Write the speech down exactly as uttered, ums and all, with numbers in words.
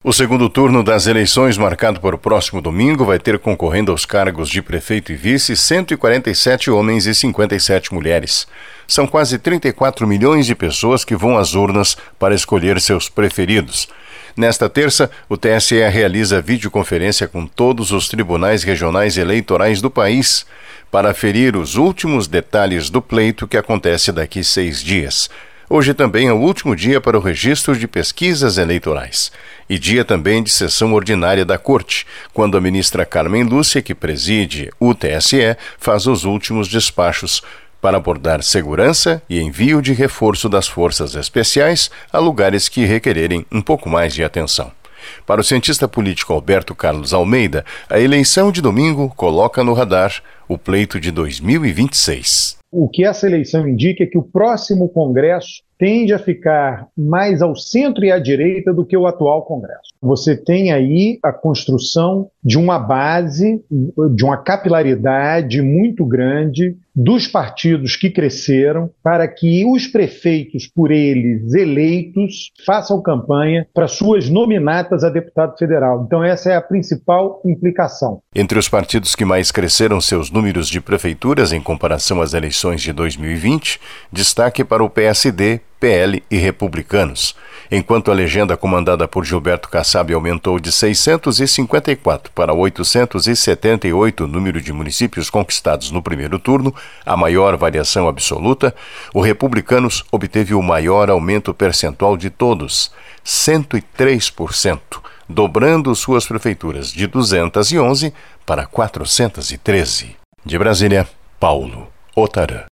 O segundo turno das eleições, marcado para o próximo domingo, vai ter concorrendo aos cargos de prefeito e vice cento e quarenta e sete homens e cinquenta e sete mulheres. São quase trinta e quatro milhões de pessoas que vão às urnas para escolher seus preferidos. Nesta terça, o T S E realiza videoconferência com todos os tribunais regionais eleitorais do país para aferir os últimos detalhes do pleito que acontece daqui seis dias. Hoje também é o último dia para o registro de pesquisas eleitorais e dia também de sessão ordinária da Corte, quando a ministra Carmen Lúcia, que preside o T S E, faz os últimos despachos para abordar segurança e envio de reforço das forças especiais a lugares que requererem um pouco mais de atenção. Para o cientista político Alberto Carlos Almeida, a eleição de domingo coloca no radar o pleito de dois mil e vinte e seis. O que essa eleição indica é que o próximo Congresso tende a ficar mais ao centro e à direita do que o atual Congresso. Você tem aí a construção de uma base, de uma capilaridade muito grande dos partidos que cresceram para que os prefeitos por eles eleitos façam campanha para suas nominatas a deputado federal. Então essa é a principal implicação. Entre os partidos que mais cresceram seus números de prefeituras em comparação às eleições de dois mil e vinte, destaque para o P S D, P L e Republicanos. Enquanto a legenda comandada por Gilberto Kassab aumentou de seiscentos e cinquenta e quatro para oitocentos e setenta e oito o número de municípios conquistados no primeiro turno, a maior variação absoluta, o Republicanos obteve o maior aumento percentual de todos, cento e três por cento, dobrando suas prefeituras de duzentas e onze para quatrocentas e treze. De Brasília, Paulo Otarã.